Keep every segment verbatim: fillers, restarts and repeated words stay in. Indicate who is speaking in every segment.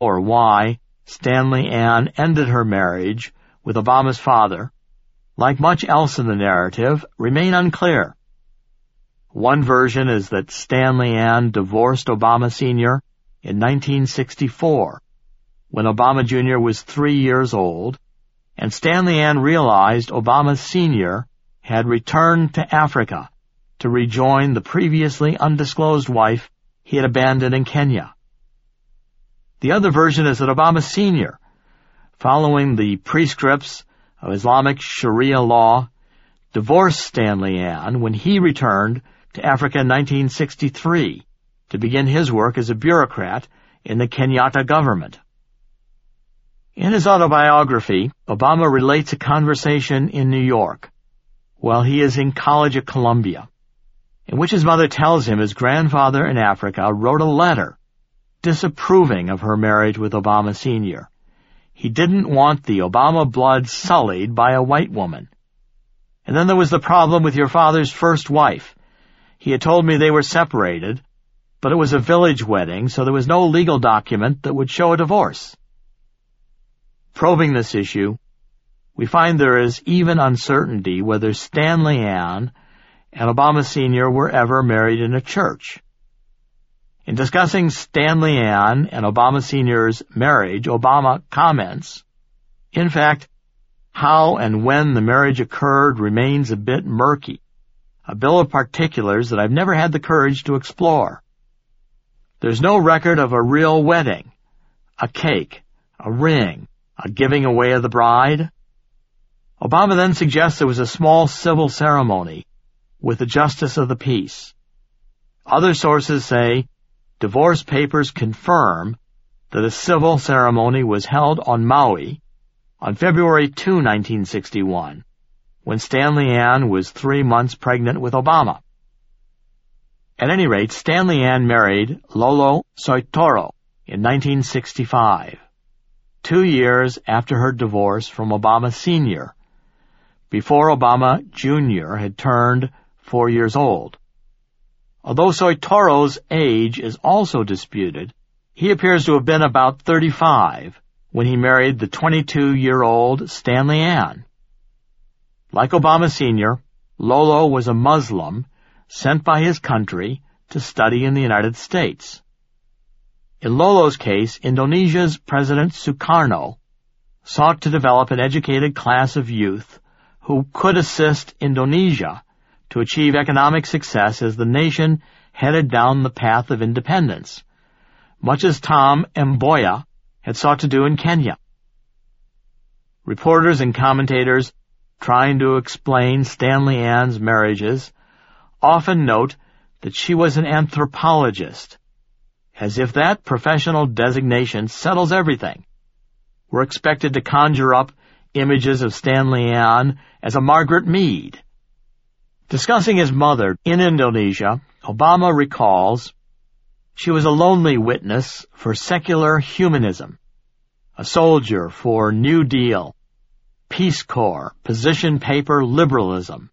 Speaker 1: or why Stanley Ann ended her marriage with Obama's father, like much else in the narrative, remain unclear. One version is that Stanley Ann divorced Obama Senior in nineteen sixty-four, when Obama Junior was three years old, and Stanley Ann realized Obama Senior had returned to Africa to rejoin the previously undisclosed wife he had abandoned in Kenya. The other version is that Obama Senior, following the prescripts of Islamic Sharia law, divorced Stanley Ann when he returned to Africa in nineteen sixty-three to begin his work as a bureaucrat in the Kenyatta government. In his autobiography, Obama relates a conversation in New York while he is in college at Columbia, in which his mother tells him his grandfather in Africa wrote a letter disapproving of her marriage with Obama Senior. He didn't want the Obama blood sullied by a white woman. And then there was the problem with your father's first wife. He had told me they were separated, but it was a village wedding, so there was no legal document that would show a divorce. Probing this issue, we find there is even uncertainty whether Stanley Ann and Obama Senior were ever married in a church. In discussing Stanley Ann and Obama Senior's marriage, Obama comments, in fact, how and when the marriage occurred remains a bit murky, a bill of particulars that I've never had the courage to explore. There's no record of a real wedding, a cake, a ring, a giving away of the bride. Obama then suggests there was a small civil ceremony with the Justice of the Peace. Other sources say divorce papers confirm that a civil ceremony was held on Maui on February second, nineteen sixty-one, when Stanley Ann was three months pregnant with Obama. At any rate, Stanley Ann married Lolo Soetoro in nineteen sixty-five, two years after her divorce from Obama Senior, before Obama Junior had turned four years old. Although Soetoro's age is also disputed, he appears to have been about thirty-five when he married the twenty-two-year-old Stanley Ann. Like Obama Senior, Lolo was a Muslim sent by his country to study in the United States. In Lolo's case, Indonesia's President Sukarno sought to develop an educated class of youth who could assist Indonesia to achieve economic success as the nation headed down the path of independence, much as Tom Mboya had sought to do in Kenya. Reporters and commentators trying to explain Stanley Ann's marriages often note that she was an anthropologist, as if that professional designation settles everything. We're expected to conjure up images of Stanley Ann as a Margaret Mead. Discussing his mother in Indonesia, Obama recalls, she was a lonely witness for secular humanism, a soldier for New Deal, Peace Corps, position paper liberalism.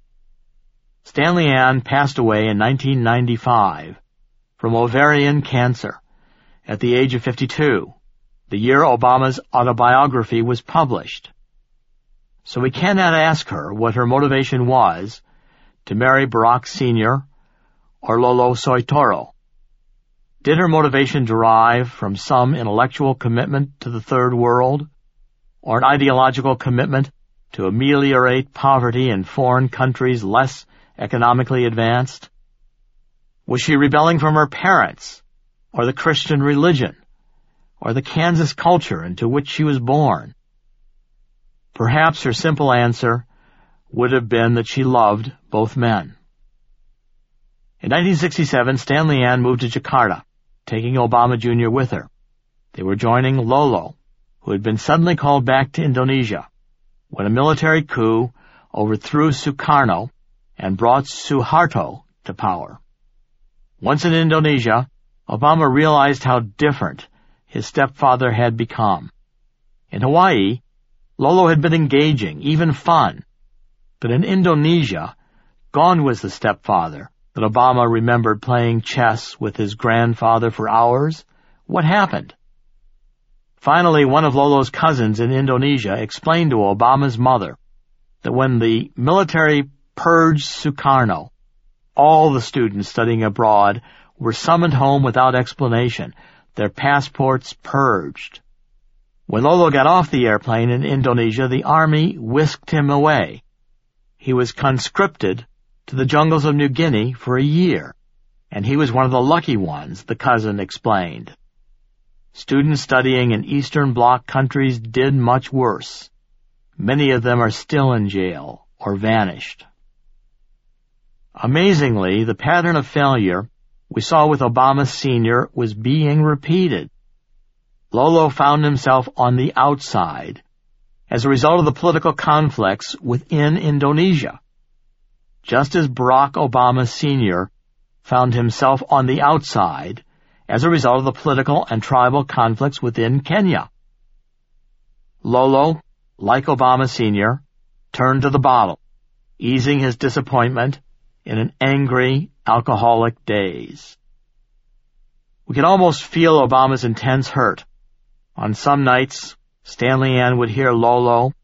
Speaker 1: Stanley Ann passed away in nineteen ninety-five from ovarian cancer at the age of fifty-two, the year Obama's autobiography was published. So we cannot ask her what her motivation was to marry Barack Senior or Lolo Soetoro. Did her motivation derive from some intellectual commitment to the Third World, or an ideological commitment to ameliorate poverty in foreign countries less economically advanced? Was she rebelling from her parents, or the Christian religion, or the Kansas culture into which she was born? Perhaps her simple answer would have been that she loved both men. In nineteen sixty-seven, Stanley Ann moved to Jakarta, taking Obama Junior with her. They were joining Lolo, who had been suddenly called back to Indonesia when a military coup overthrew Sukarno and brought Suharto to power. Once in Indonesia, Obama realized how different his stepfather had become. In Hawaii, Lolo had been engaging, even fun. But in Indonesia, gone was the stepfather that Obama remembered playing chess with his grandfather for hours. What happened? Finally, one of Lolo's cousins in Indonesia explained to Obama's mother that when the military purged Sukarno, all the students studying abroad were summoned home without explanation, their passports purged. When Lolo got off the airplane in Indonesia, the army whisked him away. He was conscripted to the jungles of New Guinea for a year, and he was one of the lucky ones, the cousin explained. Students studying in Eastern Bloc countries did much worse. Many of them are still in jail or vanished. Amazingly, the pattern of failure we saw with Obama Senior was being repeated. Lolo found himself on the outside as a result of the political conflicts within Indonesia, just as Barack Obama Senior found himself on the outside as a result of the political and tribal conflicts within Kenya. Lolo, like Obama Senior, turned to the bottle, easing his disappointment in an angry, alcoholic daze. We could almost feel Obama's intense hurt. On some nights, Stanley Ann would hear Lolo